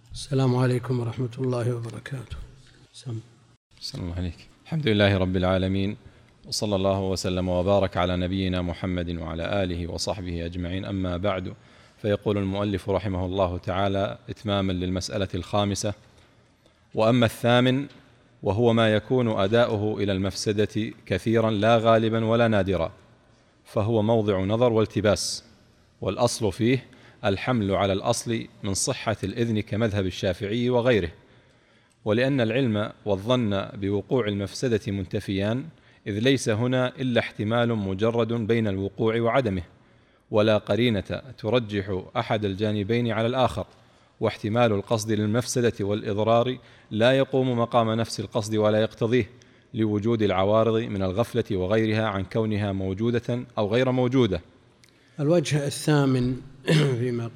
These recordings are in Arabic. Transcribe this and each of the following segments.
السلام عليكم ورحمة الله وبركاته. السلام الله عليك. الحمد لله رب العالمين، وصلى الله وسلم وبارك على نبينا محمد وعلى آله وصحبه أجمعين، أما بعد. فيقول المؤلف رحمه الله تعالى إتماما للمسألة الخامسة: وأما الثامن وهو ما يكون أداؤه إلى المفسدة كثيرا لا غالبا ولا نادرا، فهو موضع نظر والتباس، والأصل فيه الحمل على الأصل من صحة الإذن كمذهب الشافعي وغيره. ولأن العلم والظن بوقوع المفسدة منتفيان، إذ ليس هنا إلا احتمال مجرد بين الوقوع وعدمه، ولا قرينة ترجح أحد الجانبين على الآخر، واحتمال القصد للمفسدة والإضرار لا يقوم مقام نفس القصد ولا يقتضيه، لوجود العوارض من الغفلة وغيرها عن كونها موجودة أو غير موجودة. الوجه الثامن فيما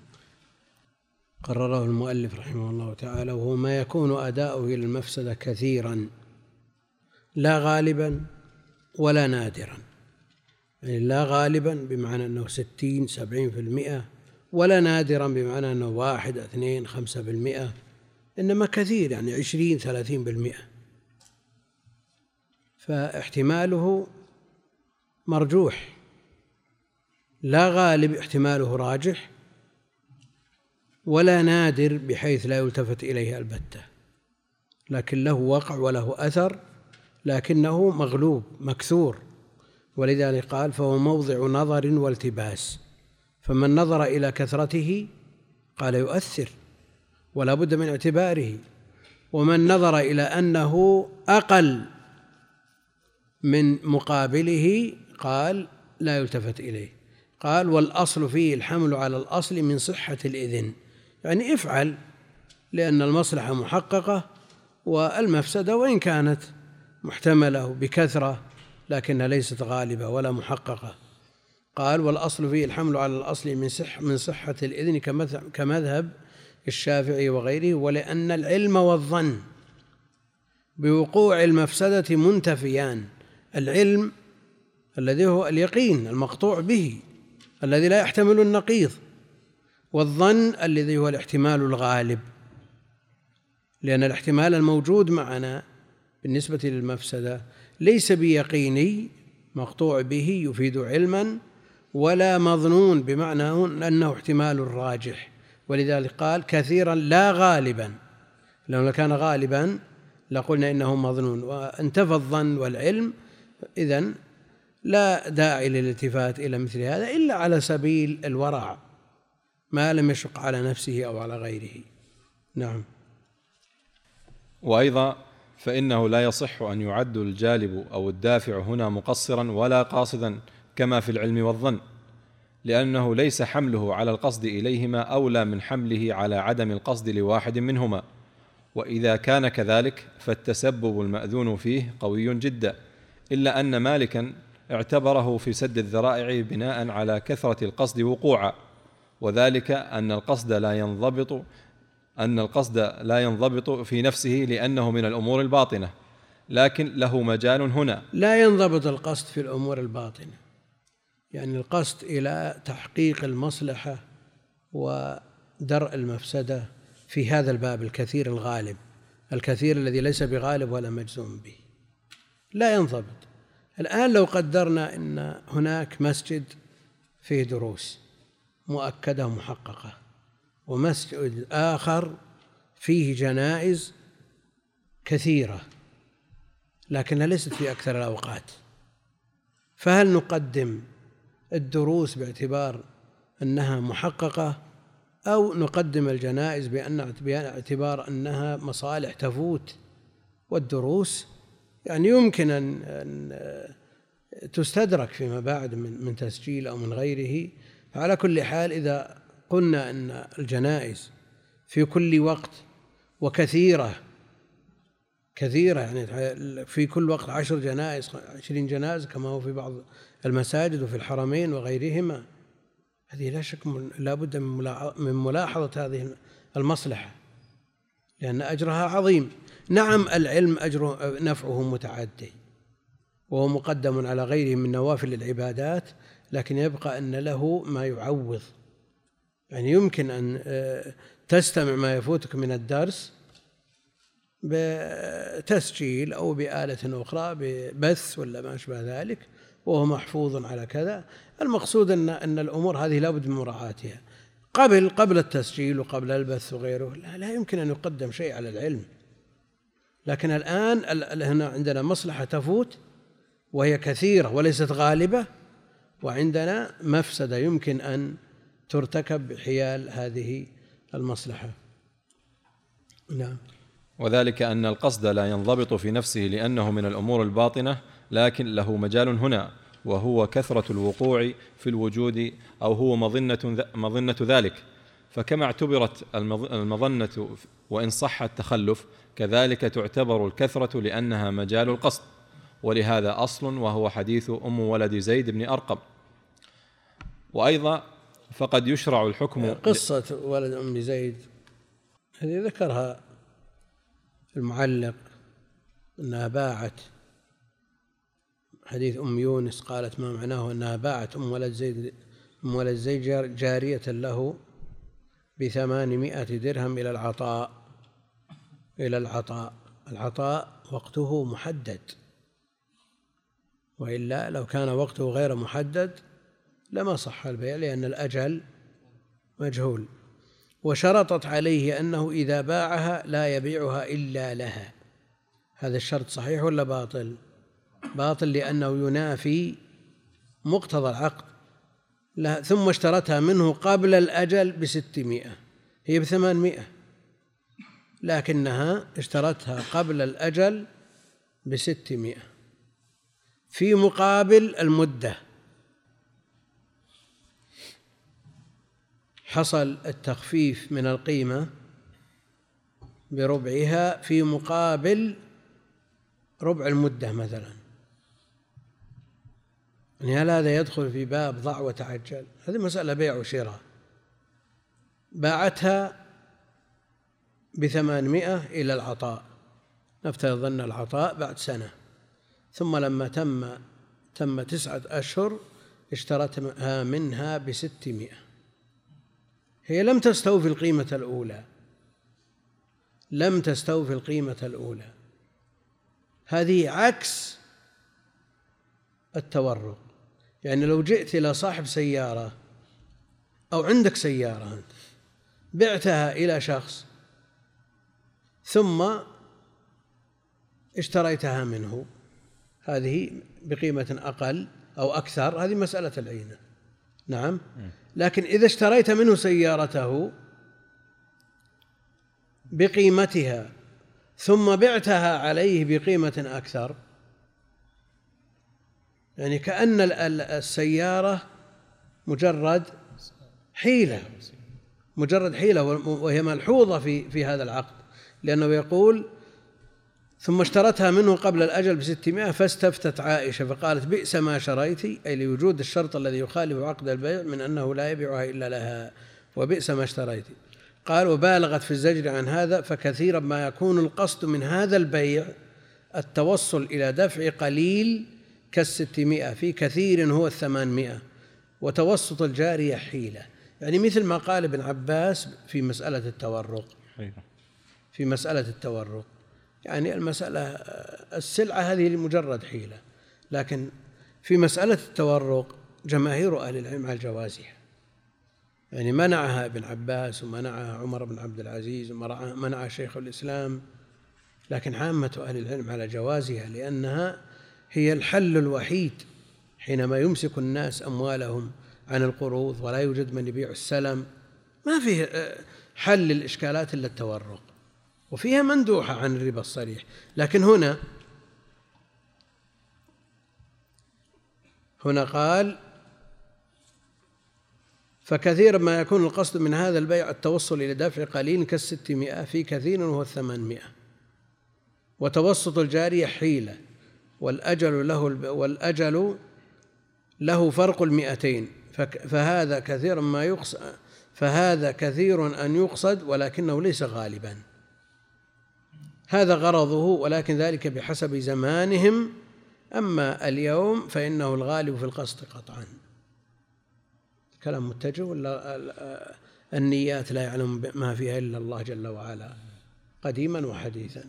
قرره المؤلف رحمه الله تعالى، وهو ما يكون أداؤه إلى المفسدة كثيرا لا غالبا ولا نادرا. يعني لا غالبا بمعنى أنه 60-70%، ولا نادرا بمعنى أنه 1-2-5%، إنما كثير يعني 20-30%. فاحتماله مرجوح، لا غالب احتماله راجح، ولا نادر بحيث لا يلتفت إليه البتة، لكن له وقع وله أثر، لكنه مغلوب مكثور. ولذلك قال: فهو موضع نظر والتباس. فمن نظر إلى كثرته قال يؤثر ولا بد من اعتباره، ومن نظر إلى أنه أقل من مقابله قال لا يلتفت إليه. قال: والأصل فيه الحمل على الأصل من صحة الإذن، يعني افعل، لأن المصلحة محققة، والمفسدة وإن كانت محتملة بكثرة لكنها ليست غالبة ولا محققة. قال: والأصل فيه الحمل على الأصل من صحة الإذن كمذهب الشافعي وغيره. ولأن العلم والظن بوقوع المفسدة منتفيان، العلم الذي هو اليقين المقطوع به الذي لا يحتمل النقيض، والظن الذي هو الاحتمال الغالب، لأن الاحتمال الموجود معنا بالنسبة للمفسدة ليس بيقيني مقطوع به يفيد علما، ولا مظنون بمعنى أنه احتمال راجح. ولذلك قال كثيرا لا غالبا، لأنه كان غالبا لقلنا إنه مظنون، وانتفى الظن والعلم، إذن لا داعي للالتفات إلى مثل هذا إلا على سبيل الورع، ما لم يشق على نفسه أو على غيره. نعم. وأيضا فإنه لا يصح أن يعد الجالب أو الدافع هنا مقصرا ولا قاصدا كما في العلم والظن، لأنه ليس حمله على القصد إليهما أولى من حمله على عدم القصد لواحد منهما. وإذا كان كذلك فالتسبب المأذون فيه قوي جدا، إلا أن مالكا اعتبره في سد الذرائع بناء على كثرة القصد وقوعا، وذلك أن القصد لا ينضبط في نفسه لأنه من الأمور الباطنة، لكن له مجال هنا. لا ينضبط القصد في الأمور الباطنة، يعني القصد إلى تحقيق المصلحة ودرء المفسدة في هذا الباب الكثير الغالب، الكثير الذي ليس بغالب ولا مجزوم به، لا ينضبط. الآن لو قدرنا أن هناك مسجد فيه دروس مؤكدة محققة، ومسجد آخر فيه جنائز كثيرة لكنها ليست في أكثر الأوقات، فهل نقدم الدروس باعتبار أنها محققة، أو نقدم الجنائز باعتبار أنها مصالح تفوت؟ والدروس يعني يمكن أن تستدرك فيما بعد من تسجيل أو من غيره. فعلى كل حال إذا قلنا أن الجنائز في كل وقت وكثيرة يعني في كل وقت 10 جنائز 20 جنائز كما هو في بعض المساجد وفي الحرمين وغيرهما، هذه لا شك لا بد من ملاحظة هذه المصلحة، لأن أجرها عظيم. نعم، العلم أجر نفعه متعدي وهو مقدم على غيره من نوافل العبادات، لكن يبقى أن له ما يعوض يعني يمكن أن تستمع ما يفوتك من الدرس بتسجيل أو بآلة أخرى ببث ولا ما أشبه ذلك وهو محفوظ على كذا. المقصود أن الأمور هذه لا بد من مراعاتها قبل التسجيل وقبل البث وغيره. لا يمكن أن يقدم شيء على العلم. لكن الآن هنا عندنا مصلحة تفوت وهي كثيرة وليست غالبة، وعندنا مفسدة يمكن أن ترتكب بحيال هذه المصلحة. نعم. وذلك أن القصد لا ينضبط في نفسه لأنه من الأمور الباطنة، لكن له مجال هنا وهو كثرة الوقوع في الوجود، أو هو مظنة ذلك. فكما اعتبرت المظنة وإن صح التخلف، كذلك تعتبر الكثرة لأنها مجال القصد. ولهذا أصل وهو حديث أم ولد زيد بن أرقم. وأيضا فقد يشرع الحكم. قصة ولد أم زيد هذه ذكرها المعلق أنها باعت، حديث أم يونس قالت ما معناه أنها باعت أم ولد زيد جارية له ب800 درهم إلى العطاء. العطاء وقته محدد، وإلا لو كان وقته غير محدد لما صح البيع لأن الأجل مجهول. وشرطت عليه أنه إذا باعها لا يبيعها إلا لها. هذا الشرط صحيح ولا باطل؟ باطل، لأنه ينافي مقتضى العقد. ثم اشترتها منه قبل الأجل ب600، هي ب800 لكنها اشترتها قبل الأجل ب600 في مقابل المدة. حصل التخفيف من القيمة بربعها في مقابل ربع المدة مثلا. يعني هل هذا يدخل في باب ضع وتعجل؟ هذه مسألة بيع وشراء. باعتها ب800 إلى العطاء، نفترض أن العطاء بعد سنة، ثم لما تم 9 أشهر اشترتها منها ب600. هي لم تستوفي القيمة الأولى، هذه عكس التورق. يعني لو جئت إلى صاحب سيارة أو عندك سيارة أنت بعتها إلى شخص ثم اشتريتها منه، هذه بقيمة أقل أو أكثر، هذه مسألة العينة. نعم. لكن إذا اشتريت منه سيارته بقيمتها ثم بعتها عليه بقيمة أكثر، يعني كأن السيارة مجرد حيلة، وهي ملحوظة في هذا العقد، لأنه يقول ثم اشترتها منه قبل الأجل ب600 فاستفتت عائشة فقالت بئس ما شريتي، أي لوجود الشرط الذي يخالف عقد البيع من أنه لا يبيعها إلا لها، وبئس ما اشتريتي. قال وبالغت في الزجر عن هذا، فكثيرا ما يكون القصد من هذا البيع التوصل إلى دفع قليل ك600 في كثير هو 800، وتوسط الجارية حيلة. يعني مثل ما قال ابن عباس في مسألة التورق، يعني المسألة السلعة هذه لمجرد حيلة، لكن في مسألة التورق جماهير أهل العلم على جوازها. يعني منعها ابن عباس ومنعها عمر بن عبد العزيز ومنعها شيخ الإسلام، لكن عامة أهل العلم على جوازها، لأنها هي الحل الوحيد حينما يمسك الناس أموالهم عن القروض ولا يوجد من يبيع السلم. ما فيه حل للإشكالات إلا التورق، وفيها مندوحة عن الربا الصريح. لكن هنا قال فكثيرا ما يكون القصد من هذا البيع التوصل إلى دفع قليل ك600 في كثير وهو 800، وتوسط الجارية حيلة، والأجل له فرق 200، فهذا كثير أن يقصد ولكنه ليس غالبا. هذا غرضه، ولكن ذلك بحسب زمانهم. أما اليوم فإنه الغالب في القصد قطعا. كلام متجه ولا النيات لا يعلم ما فيها إلا الله جل وعلا قديما وحديثا.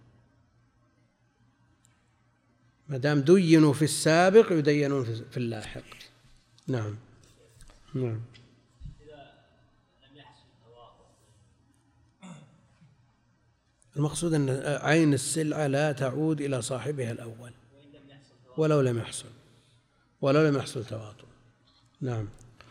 ما دام دينوا في السابق يدينون في اللاحق. نعم. نعم. المقصود أن عين السلعة لا تعود إلى صاحبها الأول ولو لم يحصل تواطؤ. نعم.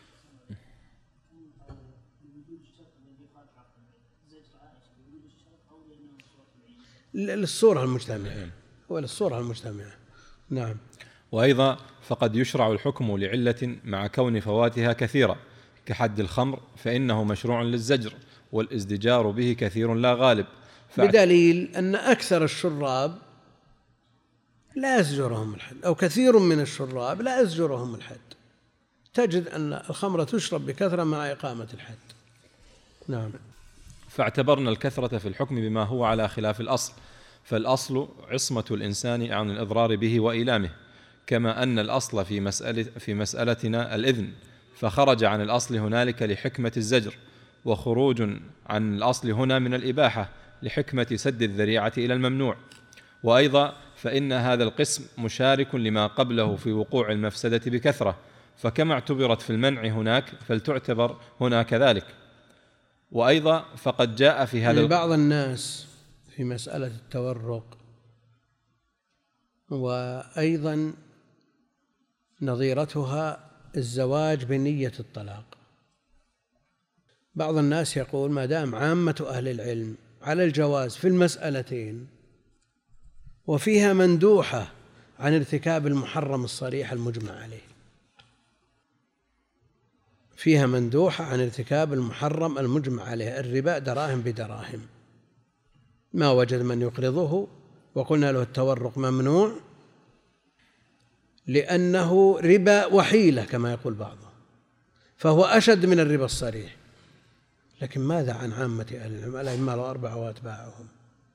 للصورة المجتمعة وللصورة المجتمعة. نعم. وأيضا فقد يشرع الحكم لعلة مع كون فواتها كثيرة كحد الخمر، فإنه مشروع للزجر والازدجار به كثير لا غالب، بدليل أن أكثر الشراب لا يزجرهم الحد، أو كثير من الشراب لا يزجرهم الحد. تجد أن الخمر تشرب بكثرة مع إقامة الحد. نعم. فاعتبرنا الكثرة في الحكم بما هو على خلاف الأصل، فالأصل عصمة الإنسان عن الإضرار به وإيلامه، كما أن الأصل في مسألتنا الإذن، فخرج عن الأصل هنالك لحكمة الزجر، وخروج عن الأصل هنا من الإباحة لحكمة سد الذريعة إلى الممنوع. وأيضا فإن هذا القسم مشارك لما قبله في وقوع المفسدة بكثرة، فكما اعتبرت في المنع هناك فلتعتبر هنا كذلك. وأيضا فقد جاء في هذا بعض الناس في مسألة التورق، وأيضا نظيرتها الزواج بنية الطلاق. بعض الناس يقول ما دام عامة أهل العلم على الجواز في المسألتين وفيها مندوحة عن ارتكاب المحرم الصريح المجمع عليه، فيها مندوحة عن ارتكاب المحرم المجمع عليه، الربا دراهم بدراهم، ما وجد من يقرضه، وقلنا له التورق ممنوع لأنه ربا وحيلة كما يقول بعضهم، فهو أشد من الربا الصريح. لكن ماذا عن عامة أهل العلم الأئمة الأربعة وأتباعهم؟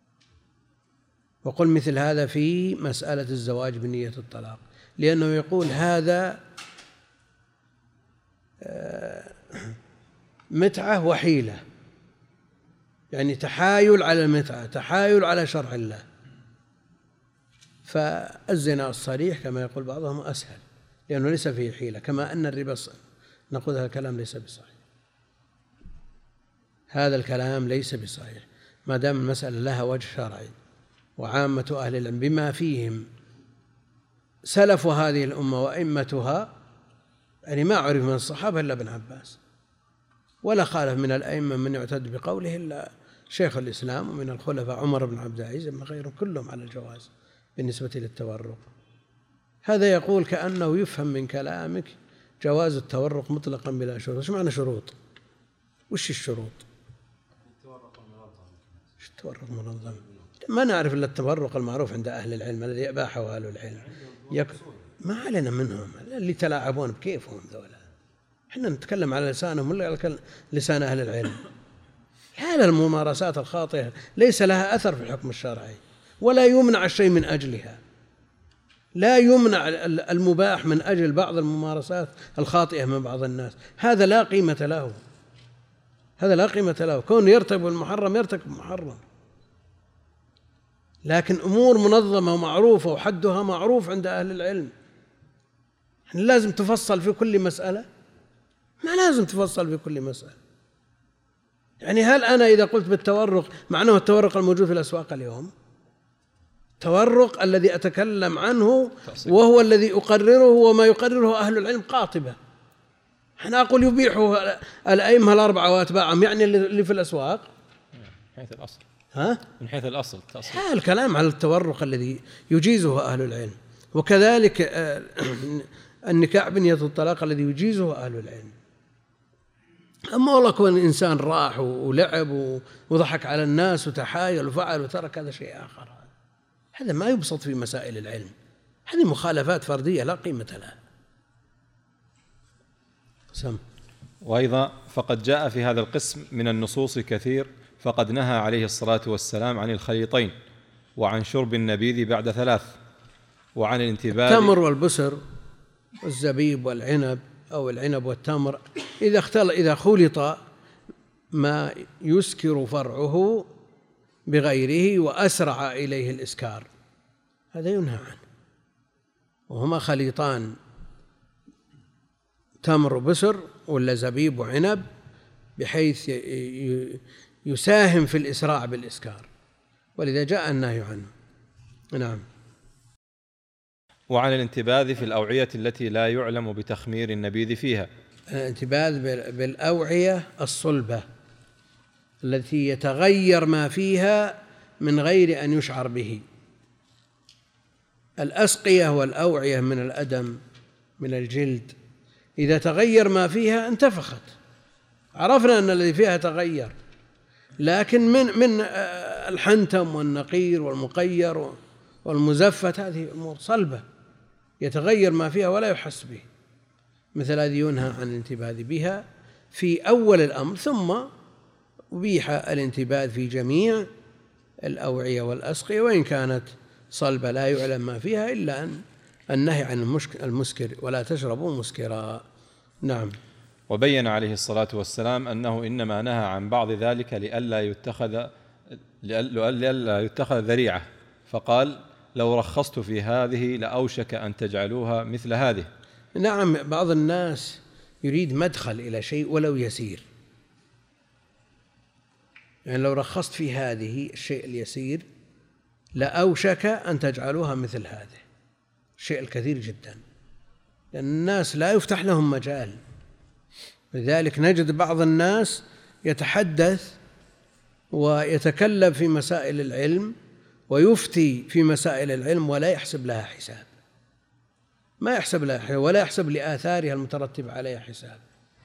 وقل مثل هذا في مسألة الزواج بنية الطلاق، لأنه يقول هذا متعة وحيلة، يعني تحايل على المتعة، تحايل على شرع الله. فالزنا الصريح كما يقول بعضهم أسهل لأنه ليس فيه حيلة، كما أن الربا نقول هذا الكلام ليس بصحيح، هذا الكلام ليس بصحيح ما دام المسألة لها وجه شرعي. وعامة أهل العلم بما فيهم سلف هذه الأمة وأئمتها، يعني ما عرف من الصحابة إلا ابن عباس، ولا خالف من الأئمة من يعتد بقوله إلا شيخ الإسلام، ومن الخلفاء عمر بن عبد العزيز من غيرهم كلهم على الجواز بالنسبة للتورق. هذا يقول كأنه يفهم من كلامك جواز التورق مطلقا بلا شروط. وش معنى شروط؟ وش الشروط؟ التورق منظم ما نعرف إلا التورق المعروف عند أهل العلم الذي أباحه أهل العلم، ما علينا منهم اللي تلاعبون بكيفهم ذولا، احنا نتكلم على لسانهم ولا على لسان أهل العلم. هذا الممارسات الخاطئة ليس لها أثر في الحكم الشرعي، ولا يمنع الشيء من أجلها، لا يمنع المباح من أجل بعض الممارسات الخاطئة من بعض الناس، هذا لا قيمة له، هذا لا قيمة له. كون يرتكب المحرم يرتكب محرم، لكن أمور منظمة ومعروفة وحدها معروف عند أهل العلم. لازم تفصل في كل مسألة؟ ما لازم تفصل في كل مسألة. يعني هل أنا إذا قلت بالتورق معناه التورق الموجود في الأسواق اليوم، التورق الذي أتكلم عنه وهو الذي أقرره وما يقرره أهل العلم قاطبة، أنا أقول يبيحه الأئمة الأربعة وأتباعهم، يعني اللي في الأسواق من حيث الأصل. من حيث الأصل الكلام على التورق الذي يجيزه أهل العلم، وكذلك النكاح بنية الطلاق الذي يجيزه أهل العلم. أما والله كون إنسان راح ولعب وضحك على الناس وتحايل وفعل وترك، هذا شيء آخر، هذا ما يبسط في مسائل العلم، هذه مخالفات فردية لا قيمة لها. وأيضا فقد جاء في هذا القسم من النصوص كثير، فقد نهى عليه الصلاة والسلام عن الخليطين، وعن شرب النبيذ بعد 3، وعن الانتباه التمر والبسر والزبيب والعنب أو العنب والتمر إذا خلط ما يسكر فرعه بغيره وأسرع إليه الإسكار، هذا ينهى عنه. وهما خليطان، تمر وبسر ولا زبيب وعنب، بحيث يساهم في الإسراع بالإسكار، ولذا جاء النهي عنه. نعم. وعن الانتباذ في الأوعية التي لا يعلم بتخمير النبيذ فيها. الانتباذ بالأوعية الصلبة التي يتغير ما فيها من غير أن يشعر به. الأسقية والأوعية من الأدم من الجلد، إذا تغير ما فيها انتفخت، عرفنا أن الذي فيها تغير، لكن من الحنتم والنقير والمقير والمزفت هذه أمور صلبة يتغير ما فيها ولا يحس به، مثل هذه ينهى عن الانتباذ بها في أول الأمر، ثم أبيح الانتباذ في جميع الأوعية والأسقية وإن كانت صلبة لا يعلم ما فيها، إلا أن النهي عن المسكر، ولا تشربوا مسكرا. نعم. وبين عليه الصلاة والسلام أنه إنما نهى عن بعض ذلك لئلا يتخذ ذريعة، فقال: لو رخصت في هذه لأوشك أن تجعلوها مثل هذه. نعم، بعض الناس يريد مدخل إلى شيء ولو يسير، يعني لو رخصت في هذه الشيء اليسير لأوشك أن تجعلوها مثل هذه الشيء الكثير جدا، لأن الناس لا يفتح لهم مجال. لذلك نجد بعض الناس يتحدث ويتكلم في مسائل العلم ويفتي في مسائل العلم ولا يحسب لها حساب، ما يحسب لها حساب ولا يحسب لآثارها المترتب عليها حساب.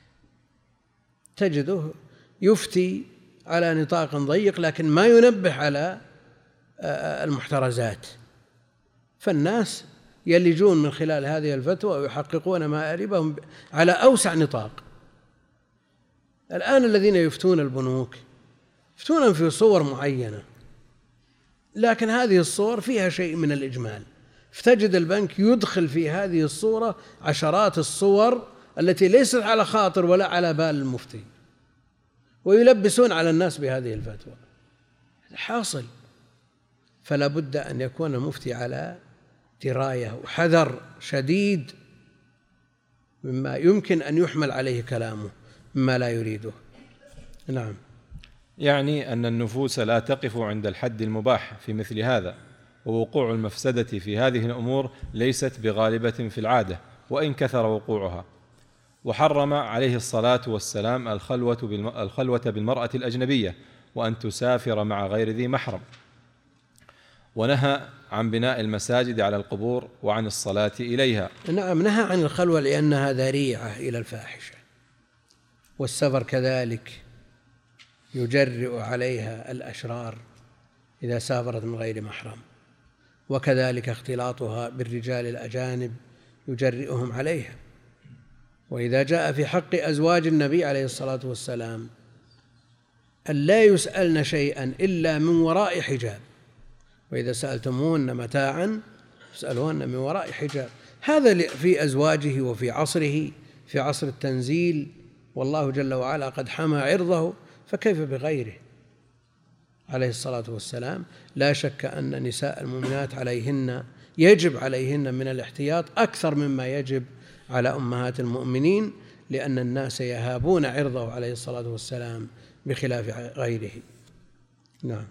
تجده يفتي على نطاق ضيق لكن ما ينبه على المحترزات، فالناس يلجون من خلال هذه الفتوى ويحققون مآربهم على أوسع نطاق. الآن الذين يفتون البنوك يفتون في صور معينة، لكن هذه الصور فيها شيء من الإجمال، فتجد البنك يدخل في هذه الصورة عشرات الصور التي ليست على خاطر ولا على بال المفتي، ويلبسون على الناس بهذه الفتوى. حاصل، فلا بد أن يكون المفتي على دراية وحذر شديد مما يمكن أن يحمل عليه كلامه مما لا يريده. نعم. يعني أن النفوس لا تقف عند الحد المباح في مثل هذا، ووقوع المفسدة في هذه الأمور ليست بغالبة في العادة وإن كثر وقوعها. وحرم عليه الصلاة والسلام الخلوة بالمرأة الأجنبية وأن تسافر مع غير ذي محرم، ونهى عن بناء المساجد على القبور وعن الصلاة إليها. نعم، نهى عن الخلوة لأنها ذريعة إلى الفاحشة، والسفر كذلك يجرئ عليها الأشرار إذا سافرت من غير محرم، وكذلك اختلاطها بالرجال الأجانب يجرئهم عليها. وإذا جاء في حق أزواج النبي عليه الصلاة والسلام أن لا يسألن شيئا إلا من وراء حجاب، وإذا سألتموهن متاعا فاسألوهن من وراء حجاب. هذا في أزواجه وفي عصره، في عصر التنزيل، والله جل وعلا قد حمى عرضه، فكيف بغيره عليه الصلاة والسلام. لا شك أن نساء المؤمنات يجب عليهن من الاحتياط أكثر مما يجب على أمهات المؤمنين، لأن الناس يهابون عرضه عليه الصلاة والسلام بخلاف غيره. نعم.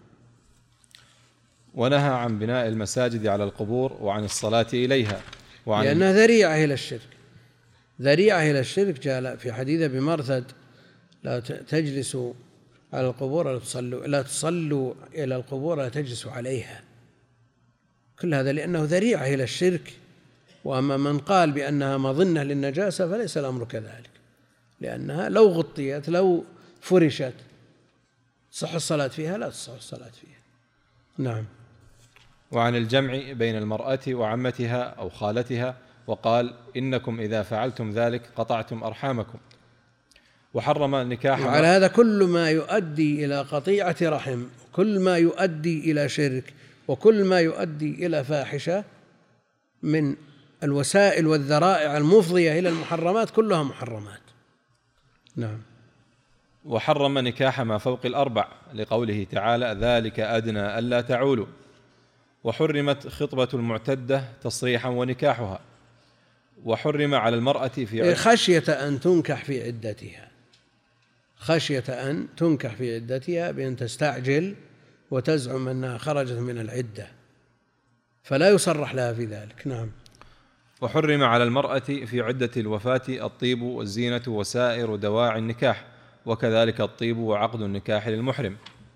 ونهى عن بناء المساجد على القبور وعن الصلاة إليها لأنها ذريعة إلى الشرك. ذريعة إلى الشرك جاء في حديث أبي مرثد: لا تجلسوا على القبور لا تصلوا إلى القبور لا تجلسوا عليها. كل هذا لأنه ذريعة إلى الشرك. وأما من قال بأنها مظنة للنجاسة فليس الأمر كذلك، لأنها لو غطيت لو فرشت صح الصلاة فيها لا تصح الصلاة فيها. نعم. وعن الجمع بين المرأة وعمتها أو خالتها، وقال: إنكم إذا فعلتم ذلك قطعتم أرحامكم. وحرم النكاح. وعلى هذا كل ما يؤدي إلى قطيعة رحم، كل ما يؤدي إلى شرك، وكل ما يؤدي إلى فاحشة من الوسائل والذرائع المفضية إلى المحرمات كلها محرمات. نعم. وحرم نكاح ما فوق الأربع لقوله تعالى ذلك أدنى ألا تعولوا. وحرمت خطبة المعتدة تصريحا ونكاحها. وحرم على المرأة في خشية أن تنكح في عدتها، خشية أن تنكح في عدتها بأن تستعجل وتزعم أنها خرجت من العدة فلا يصرح لها في ذلك. نعم. وحرم على المرأة في عدة الوفاة الطيب والزينة وسائر دواعي النكاح، وكذلك الطيب وعقد النكاح للمحرم.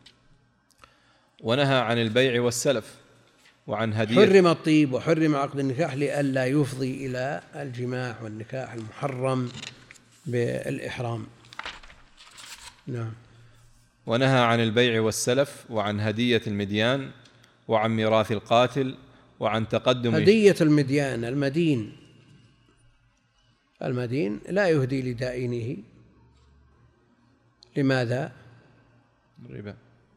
ونهى عن البيع والسلف وعن هدية. حرم الطيب وحرم عقد النكاح لئلا يفضي إلى الجماع والنكاح المحرم بالإحرام. نعم. ونهى عن البيع والسلف وعن هدية المديان وعن ميراث القاتل وعن تقدم هدية المديان، المدين لا يهدي لدائنه. لماذا؟ الربا.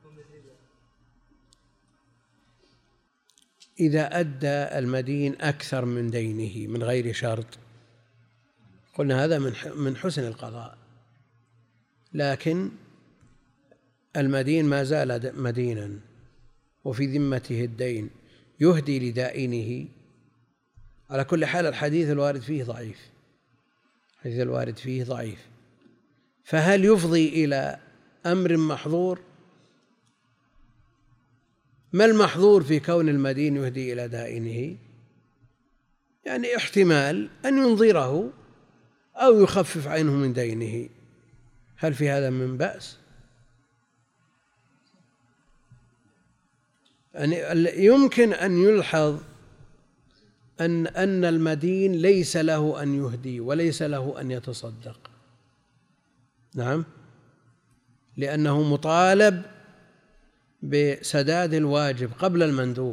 إذا أدى المدين أكثر من دينه من غير شرط قلنا هذا من حسن القضاء، لكن المدين ما زال مدينا وفي ذمته الدين يهدي لدائنه. على كل حال الحديث الوارد فيه ضعيف، الحديث الوارد فيه ضعيف، فهل يفضي إلى أمر محظور؟ ما المحظور في كون المدين يهدي إلى دائنه؟ يعني احتمال أن ينظره أو يخفف عنه من دينه، هل في هذا من بأس؟ يعني يمكن أن يلحظ أن المدين ليس له أن يهدي وليس له أن يتصدق. نعم، لأنه مطالب بسداد الواجب قبل المندوب.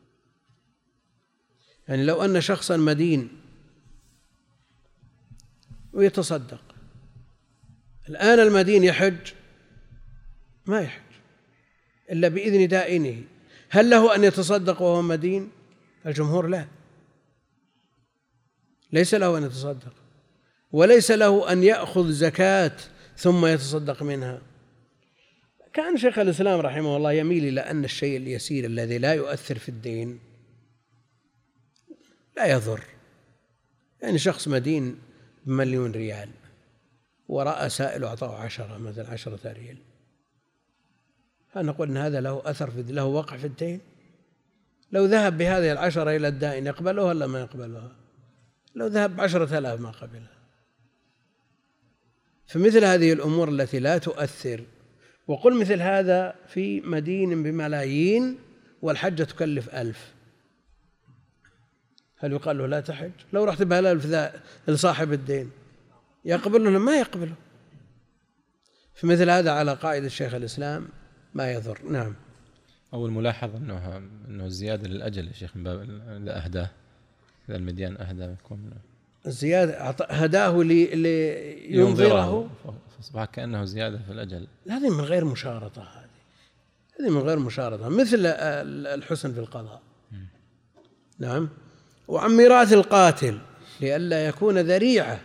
يعني لو أن شخصا مدين ويتصدق، الآن المدين يحج، ما يحج إلا بإذن دائنه، هل له أن يتصدق وهو مدين؟ الجمهور لا، ليس له أن يتصدق، وليس له أن يأخذ زكاة ثم يتصدق منها. كان شيخ الإسلام رحمه الله يميل إلى أن الشيء اليسير الذي لا يؤثر في الدين لا يضر. يعني شخص مدين بمليون ريال ورأى سائل أعطاه 10 مثلا 10 ريال، هل نقول أن هذا له أثر له وقع في الدين؟ لو ذهب بهذه 10 إلى الدائن يقبلها ولا ما يقبلها؟ لو ذهب 10,000 ما قبلها. فمثل هذه الأمور التي لا تؤثر، وقل مثل هذا في مدين بملايين والحجة تكلف 1000، هل يقال له لا تحج؟ لو رحت ب1000 لصاحب الدين يقبله ولا ما يقبله؟ فمثل هذا على قاعدة الشيخ الإسلام ما يضر. نعم. أول ملاحظ أنه الزيادة للأجل يا شيخ، من باب إذا أهداه، إذا المديان أهداه يكون الزيادة هداه لينظره، فأصبح كأنه زيادة في الأجل. هذه من غير مشارطة، هذه من غير مشارطة، مثل الحسن في القضاء. نعم. وعن ميراث القاتل لئلا يكون ذريعة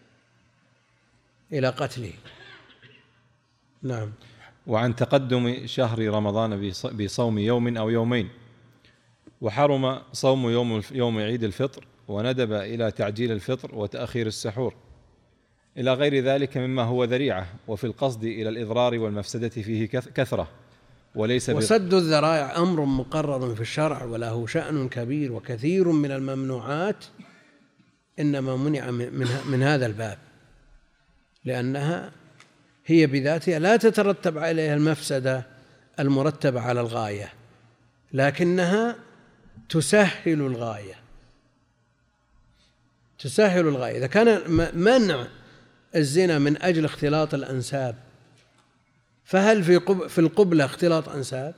إلى قتله. نعم. وعن تقدم شهر رمضان بصوم يوم أو يومين. وحرم صوم يوم عيد الفطر، وندب إلى تعجيل الفطر وتأخير السحور إلى غير ذلك مما هو ذريعة، وفي القصد إلى الإضرار والمفسدة فيه كثرة، وليس وسد الذرائع أمر مقرر في الشرع وله شأن كبير، وكثير من الممنوعات إنما منع من هذا الباب، لأنها هي بذاتها لا تترتب عليها المفسدة المرتبة على الغاية، لكنها تسهل الغاية. تسهل الغاية. إذا كان منع الزنا من أجل اختلاط الأنساب، فهل في القبلة اختلاط أنساب؟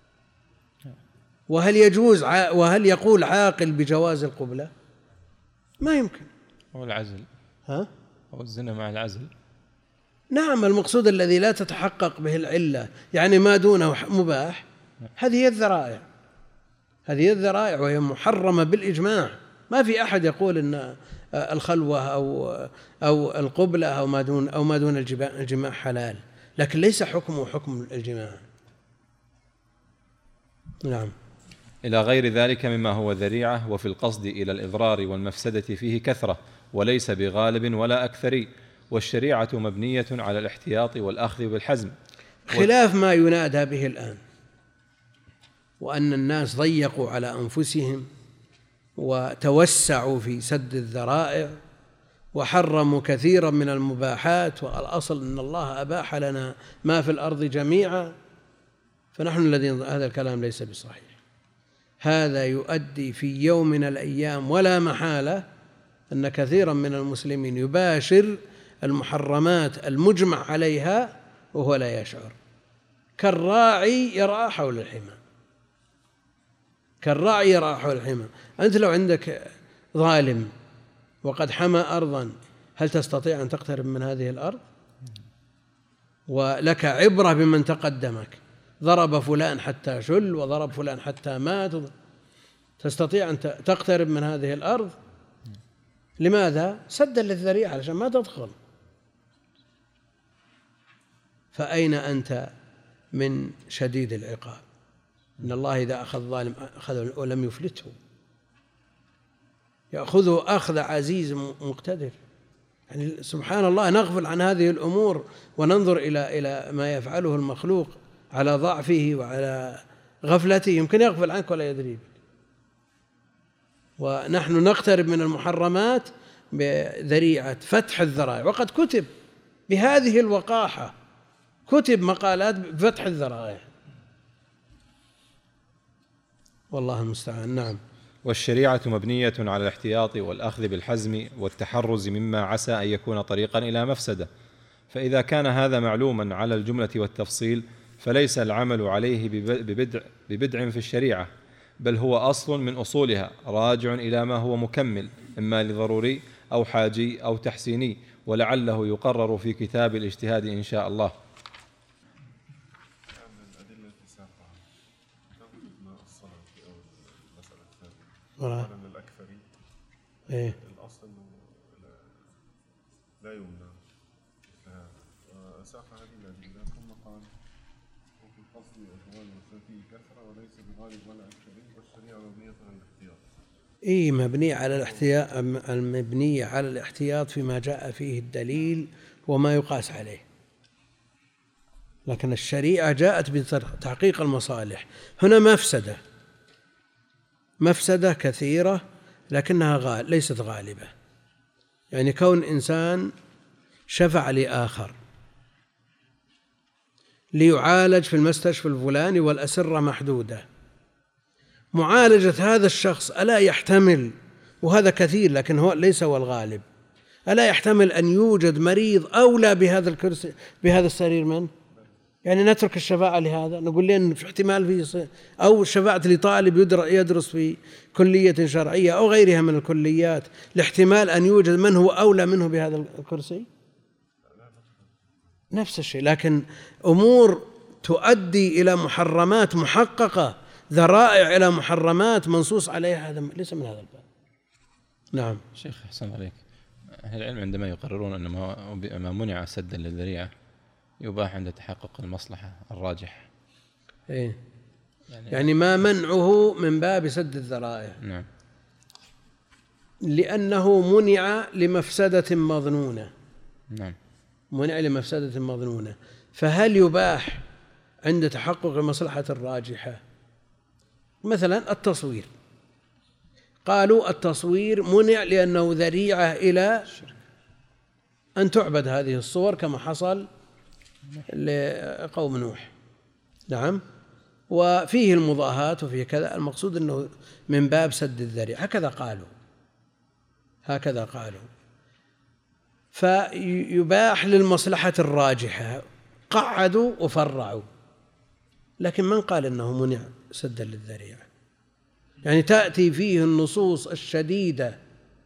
وهل يجوز وهل يقول عاقل بجواز القبلة؟ ما يمكن. هو العزل، ها؟ هو الزنا مع العزل. نعم، المقصود الذي لا تتحقق به العلة، يعني ما دونه مباح، هذه هي الذرائع، هذه هي الذرائع، وهي محرمة بالإجماع. ما في أحد يقول أن الخلوة أو القبلة أو ما دون الجماع حلال. لكن ليس حكمه حكم الجماع. نعم. إلى غير ذلك مما هو ذريعة، وفي القصد إلى الإضرار والمفسدة فيه كثرة، وليس بغالب ولا أكثر، والشريعة مبنية على الاحتياط والأخذ بالحزم، خلاف ما ينادى به الآن، وأن الناس ضيقوا على أنفسهم وتوسعوا في سد الذرائع وحرموا كثيرا من المباحات، والأصل أن الله أباح لنا ما في الأرض جميعا، فنحن الذين هذا الكلام ليس بصحيح. هذا يؤدي في يوم من الأيام ولا محالة أن كثيرا من المسلمين يباشر المحرمات المجمع عليها وهو لا يشعر، كالراعي يرعى حول الحمى، كالراعي يرعى حول الحمى. أنت لو عندك ظالم وقد حمى أرضا، هل تستطيع أن تقترب من هذه الأرض؟ ولك عبرة بمن تقدمك، ضرب فلان حتى شل وضرب فلان حتى مات، تستطيع أن تقترب من هذه الأرض؟ لماذا؟ سدا للذريعة علشان ما تدخل. فأين أنت من شديد العقاب؟ إن الله إذا أخذ الظالم أخذه ولم يفلته، يأخذه أخذ عزيز مقتدر. يعني سبحان الله، نغفل عن هذه الأمور وننظر إلى ما يفعله المخلوق على ضعفه وعلى غفلته، يمكن يغفل عنك ولا يدري بك. ونحن نقترب من المحرمات بذريعة فتح الذرائع، وقد كتب بهذه الوقاحة، كتب مقالات بفتح الذرائع، والله المستعان. نعم. والشريعة مبنية على الاحتياط والأخذ بالحزم والتحرز مما عسى أن يكون طريقا إلى مفسدة، فإذا كان هذا معلوما على الجملة والتفصيل فليس العمل عليه ببدع في الشريعة، بل هو أصل من أصولها راجع إلى ما هو مكمل، إما لضروري أو حاجي أو تحسيني، ولعله يقرر في كتاب الاجتهاد إن شاء الله. من الأكثرين إيه؟ الأصل لا يمنع ساق هذه الأدلة ثم قال وفي القصد والأقوال والفيه كثرة وليس بغالب ولا أكثرين والشريعة مبنية على الاحتياط. إيه، مبنية على الاحتياط، المبنية على الاحتياط فيما جاء فيه الدليل وما يقاس عليه، لكن الشريعة جاءت بتحقيق المصالح. هنا مفسدة كثيرة لكنها ليست غالبة. يعني كون إنسان شفع لآخر ليعالج في المستشفى الفلاني والأسرة محدودة، معالجة هذا الشخص ألا يحتمل، وهذا كثير لكن هو ليس هو الغالب، ألا يحتمل أن يوجد مريض أولى بهذا الكرسي بهذا السرير من؟ يعني نترك الشفاعة لهذا، نقول لأن في احتمال في، أو شفاعة لطالب يدرس في كلية شرعية أو غيرها من الكليات، لاحتمال أن يوجد من هو أولى منه بهذا الكرسي، نفس الشيء. لكن أمور تؤدي إلى محرمات محققة، ذرائع إلى محرمات منصوص عليها، هذا ليس من هذا الباب. نعم. شيخ أحسن عليك، أهل العلم عندما يقررون أن ما منع سدا للذريعة يباح عند تحقق المصلحة الراجح. إيه؟ يعني ما منعه من باب سد الذرائع. نعم. لأنه منع لمفسدة مظنونة. نعم. منع لمفسدة مظنونة، فهل يباح عند تحقق المصلحة الراجحة؟ مثلا التصوير، قالوا التصوير منع لأنه ذريعة إلى أن تعبد هذه الصور كما حصل لقوم نوح. نعم. وفيه المضاهاة وفيه كذا، المقصود أنه من باب سد الذريعة، هكذا قالوا. فيباح للمصلحة الراجحة، قعدوا وفرعوا، لكن من قال أنه منع سدا للذريعة؟ يعني تأتي فيه النصوص الشديدة،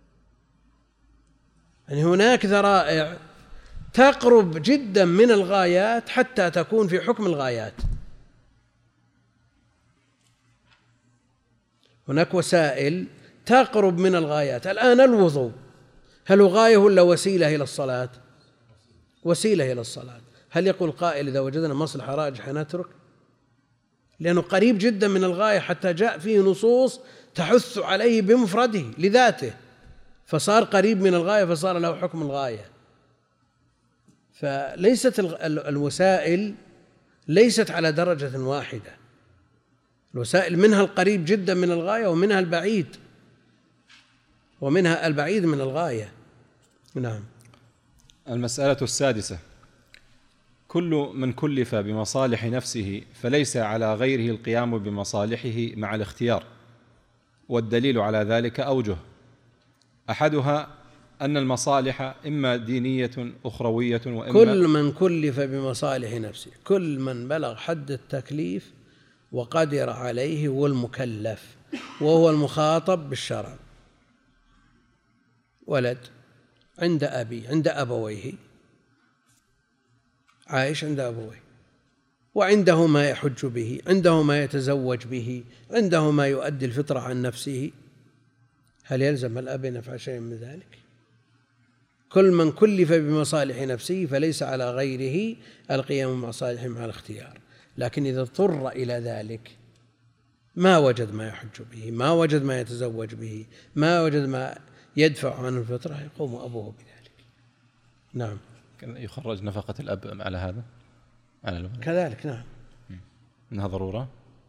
يعني هناك ذرائع تقرب جدا من الغايات حتى تكون في حكم الغايات. هناك وسائل تقرب من الغايات. الآن الوضوء هل هو غاية ولا وسيلة إلى الصلاة؟ وسيلة إلى الصلاة. هل يقول قائل إذا وجدنا مصلحة راجحة نترك؟ لأنه قريب جدا من الغاية حتى جاء فيه نصوص تحث عليه بمفرده لذاته، فصار قريب من الغاية فصار له حكم الغاية. فليست الوسائل ليست على درجة واحدة، الوسائل منها القريب جدا من الغاية ومنها البعيد من الغاية. نعم. المسألة السادسة: كل من كلف بمصالح نفسه فليس على غيره القيام بمصالحه مع الاختيار، والدليل على ذلك أوجه. أحدها أن المصالح إما دينية أخروية وإما كل من كلف بمصالح نفسه، كل من بلغ حد التكليف وقدر عليه هو المكلف، وهو المخاطب بالشرع. ولد عند أبويه، عايش عند أبويه، وعنده ما يحج به، عنده ما يتزوج به، عنده ما يؤدي الفطرة عن نفسه، هل يلزم الأب أن يفعل شيء من ذلك؟ كل من كلف بمصالح نفسه فليس على غيره القيام بمصالحه مع الاختيار. لكن إذا اضطر إلى ذلك، ما وجد ما يحج به، ما وجد ما يتزوج به، ما وجد ما يدفع عن الفطرة، يقوم أبوه بذلك. نعم. يخرج نفقة الأب على هذا، على الولد كذلك. نعم. إنها ضرورة.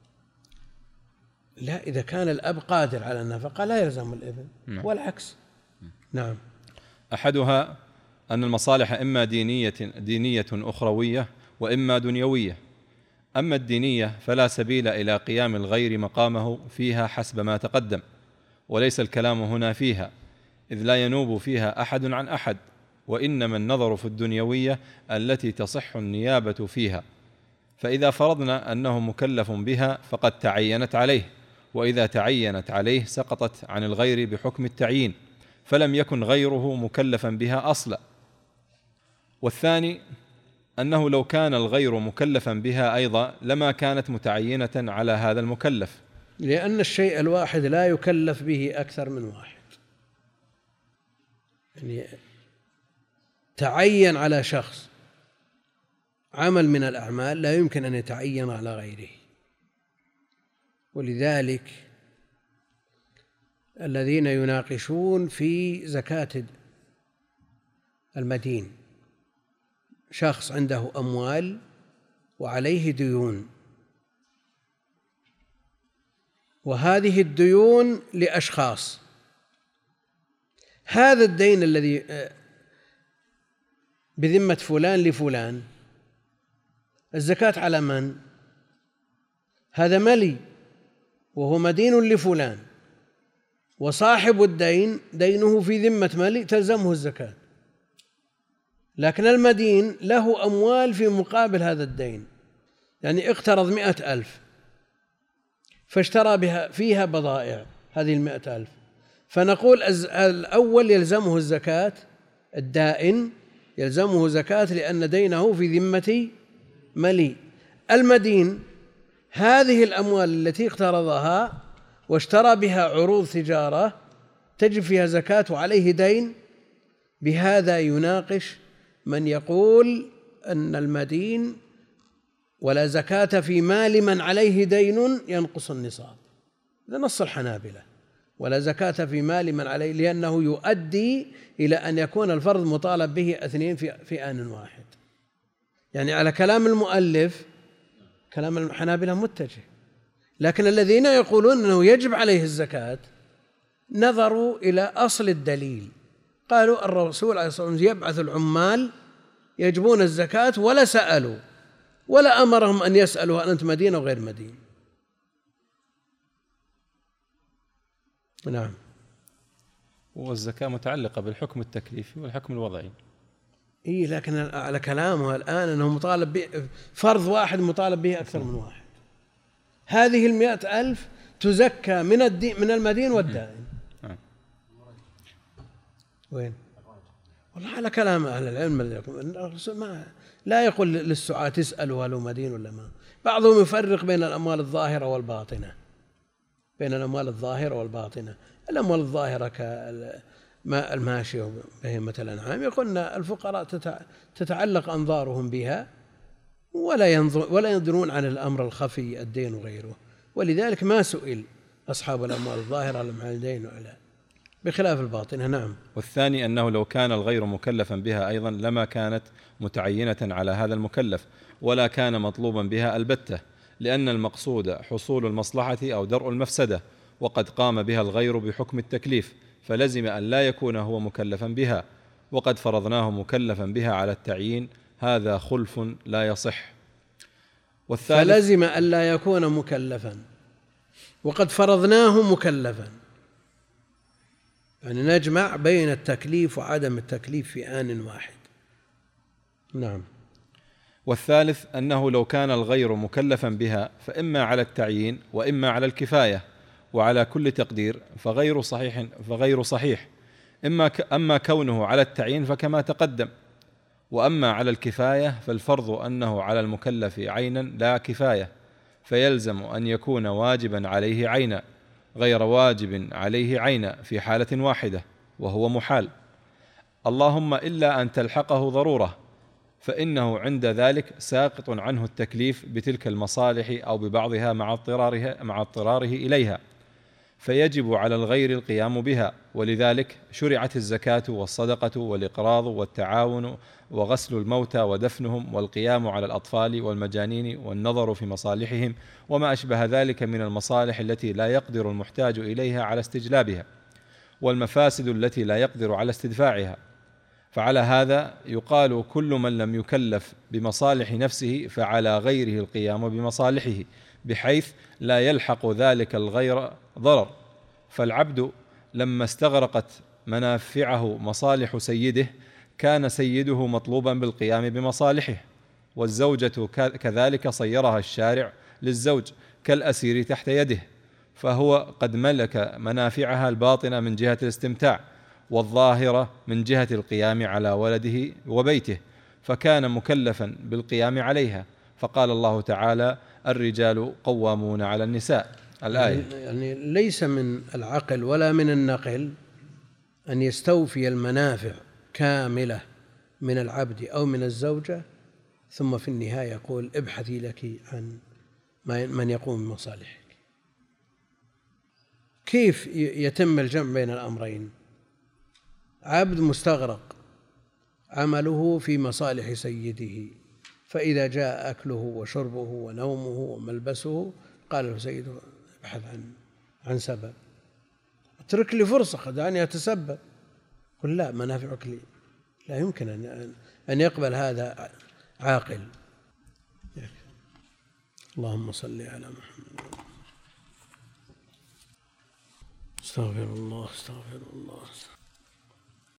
لا، إذا كان الأب قادر على النفقة لا يلزم الابن، والعكس. نعم. أحدها أن المصالح إما دينية أخروية وإما دنيوية. أما الدينية فلا سبيل إلى قيام الغير مقامه فيها حسب ما تقدم، وليس الكلام هنا فيها، إذ لا ينوب فيها أحد عن أحد، وإنما النظر في الدنيوية التي تصح النيابة فيها. فإذا فرضنا أنه مكلف بها فقد تعينت عليه، وإذا تعينت عليه سقطت عن الغير بحكم التعيين، فلم يكن غيره مكلفا بها أصلا. والثاني أنه لو كان الغير مكلفا بها أيضا لما كانت متعينة على هذا المكلف، لأن الشيء الواحد لا يكلف به أكثر من واحد. يعني تعين على شخص عمل من الأعمال لا يمكن أن يتعين على غيره. ولذلك الذين يناقشون في زكاة المدين، شخص عنده أموال وعليه ديون، وهذه الديون لأشخاص، هذا الدين الذي بذمة فلان لفلان الزكاة على من؟ هذا ملي وهو مدين لفلان، وصاحب الدين دينه في ذمة ملي تلزمه الزكاة، لكن المدين له أموال في مقابل هذا الدين، يعني اقترض 100,000 فاشترى بها فيها بضائع، هذه 100,000، فنقول الأول يلزمه الزكاة، الدائن يلزمه زكاة لأن دينه في ذمة ملي. المدين هذه الأموال التي اقترضها واشترى بها عروض تجارة تجب فيها زكاة وعليه دين. بهذا يناقش من يقول أن المدين ولا زكاة في مال من عليه دين ينقص النصاب، هذا نص الحنابلة، ولا زكاة في مال من عليه، لأنه يؤدي إلى أن يكون الفرض مطالب به اثنين في آن واحد. يعني على كلام المؤلف كلام الحنابلة متجه، لكن الذين يقولون أنه يجب عليه الزكاة نظروا إلى أصل الدليل، قالوا الرسول عليه الصلاة والسلام يبعث العمال يجبون الزكاة ولا سألوا ولا أمرهم أن يسألوا هل أنت مدين أو غير مدين. نعم. والزكاة متعلقة بالحكم التكليفي والحكم الوضعي. إيه، لكن على كلامه الآن أنه مطالب به فرض واحد مطالب به أكثر من واحد. هذه 100,000 تزكى من المدين والدائن. وين؟ والله على كلام أهل العلم الرسول ما لا يقول للسعاة تسألوا هل هو مدين ولا ما. بعضهم يفرق بين الأموال الظاهرة والباطنة، الأموال الظاهرة الماشية وبهيمة الأنعام، يقولنا الفقراء تتعلق أنظارهم بها ولا ينظرون عن الأمر الخفي الدين وغيره، ولذلك ما سئل أصحاب الأموال الظاهرة على الدين وعلى بخلاف الباطنة. نعم. والثاني أنه لو كان الغير مكلفا بها أيضا لما كانت متعينة على هذا المكلف ولا كان مطلوبا بها البتة، لأن المقصود حصول المصلحة أو درء المفسدة، وقد قام بها الغير بحكم التكليف، فلزم أن لا يكون هو مكلفا بها، وقد فرضناه مكلفا بها على التعيين، هذا خلف لا يصح. فلزم أن لا يكون مكلفا وقد فرضناه مكلفا، يعني نجمع بين التكليف وعدم التكليف في آن واحد. نعم. والثالث أنه لو كان الغير مكلفا بها فإما على التعيين وإما على الكفاية، وعلى كل تقدير فغير صحيح. أما كونه على التعيين فكما تقدم، وأما على الكفاية فالفرض أنه على المكلف عينا لا كفاية، فيلزم أن يكون واجبا عليه عينا غير واجب عليه عينا في حالة واحدة، وهو محال، اللهم إلا أن تلحقه ضرورة، فإنه عند ذلك ساقط عنه التكليف بتلك المصالح أو ببعضها مع اضطراره إليها، فيجب على الغير القيام بها. ولذلك شرعت الزكاة والصدقة والإقراض والتعاون وغسل الموتى ودفنهم والقيام على الأطفال والمجانين والنظر في مصالحهم وما أشبه ذلك من المصالح التي لا يقدر المحتاج إليها على استجلابها، والمفاسد التي لا يقدر على استدفاعها. فعلى هذا يقال كل من لم يكلف بمصالح نفسه فعلى غيره القيام بمصالحه، بحيث لا يلحق ذلك الغير ضرر. فالعبد لما استغرقت منافعه مصالح سيده كان سيده مطلوبا بالقيام بمصالحه، والزوجة كذلك صيرها الشارع للزوج كالأسير تحت يده، فهو قد ملك منافعها الباطنة من جهة الاستمتاع، والظاهرة من جهة القيام على ولده وبيته، فكان مكلفا بالقيام عليها. فقال الله تعالى: الرجال قوامون على النساء، الآية. يعني ليس من العقل ولا من النقل أن يستوفي المنافع كاملة من العبد أو من الزوجة ثم في النهاية يقول ابحثي لك عن من يقوم بمصالحك. كيف يتم الجمع بين الأمرين؟ عبد مستغرق عمله في مصالح سيده، فإذا جاء أكله وشربه ونومه وملبسه قال له سيده ابحث عن سبب، اترك لي فرصة قد أن يتسبب. قل لا، منافعك لي. لا يمكن أن يقبل هذا عاقل. اللهم صل على محمد. استغفر الله.